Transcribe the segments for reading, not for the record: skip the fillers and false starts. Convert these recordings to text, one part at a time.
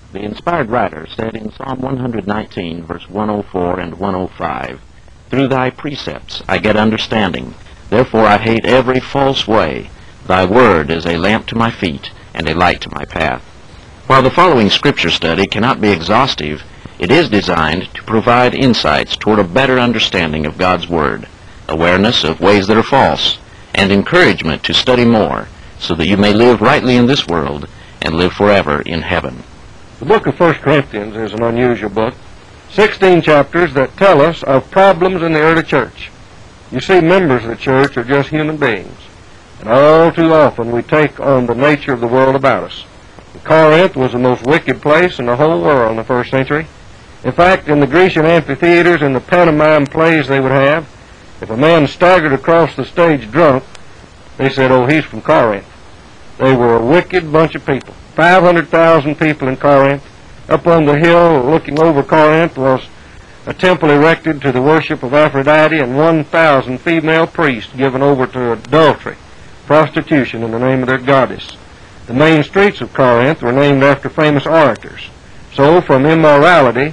The inspired writer said in Psalm 119, verse 104 and 105, "Through thy precepts I get understanding. Therefore I hate every false way. Thy word is a lamp to my feet and a light to my path." While the following scripture study cannot be exhaustive, it is designed to provide insights toward a better understanding of God's Word, awareness of ways that are false, and encouragement to study more so that you may live rightly in this world and live forever in heaven. The book of 1 Corinthians is an unusual book. 16 chapters that tell us of problems in the early church. You see, members of the church are just human beings, and all too often we take on the nature of the world about us. Corinth was the most wicked place in the whole world in the first century. In fact, in the Grecian amphitheaters and the pantomime plays they would have, if a man staggered across the stage drunk, they said, "Oh, he's from Corinth." They were a wicked bunch of people. 500,000 people in Corinth. Up on the hill looking over Corinth was a temple erected to the worship of Aphrodite, and 1,000 female priests given over to adultery, prostitution in the name of their goddess. The main streets of Corinth were named after famous orators. So from immorality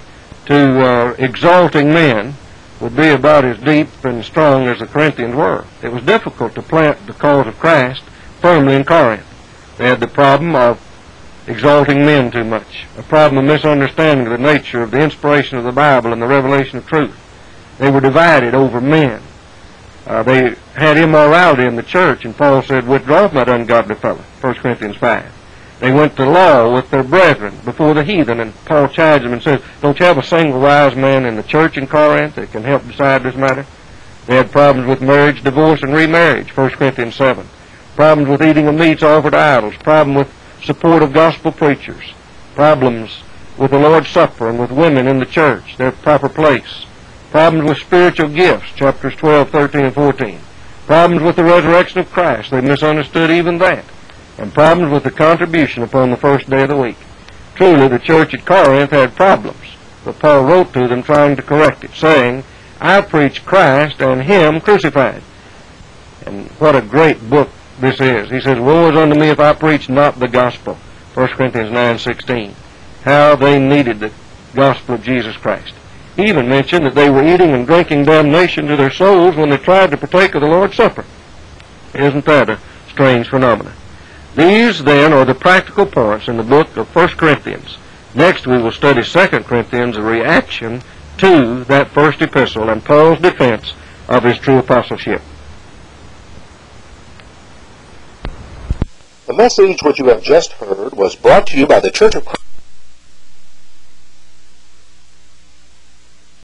to exalting men would be about as deep and strong as the Corinthians were. It was difficult to plant the cause of Christ firmly in Corinth. They had the problem of exalting men too much, a problem of misunderstanding the nature of the inspiration of the Bible and the revelation of truth. They were divided over men. They had immorality in the church, and Paul said, "Withdraw from that ungodly fellow," 1 Corinthians 5. They went to law with their brethren before the heathen, and Paul chides them and says, "Don't you have a single wise man in the church in Corinth that can help decide this matter?" They had problems with marriage, divorce, and remarriage, 1 Corinthians 7. Problems with eating of meats offered to idols, problem with support of gospel preachers, problems with the Lord's Supper and with women in the church, their proper place, problems with spiritual gifts, chapters 12, 13, and 14, problems with the resurrection of Christ, they misunderstood even that, and problems with the contribution upon the first day of the week. Truly, the church at Corinth had problems, but Paul wrote to them trying to correct it, saying, "I preach Christ and Him crucified." And what a great book this is. He says, "Woe is unto me if I preach not the gospel." 1 Corinthians 9:16. How they needed the gospel of Jesus Christ. He even mentioned that they were eating and drinking damnation to their souls when they tried to partake of the Lord's Supper. Isn't that a strange phenomenon? These, then, are the practical points in the book of 1 Corinthians. Next, we will study 2 Corinthians, a reaction to that first epistle and Paul's defense of his true apostleship. The message which you have just heard was brought to you by the Church of Christ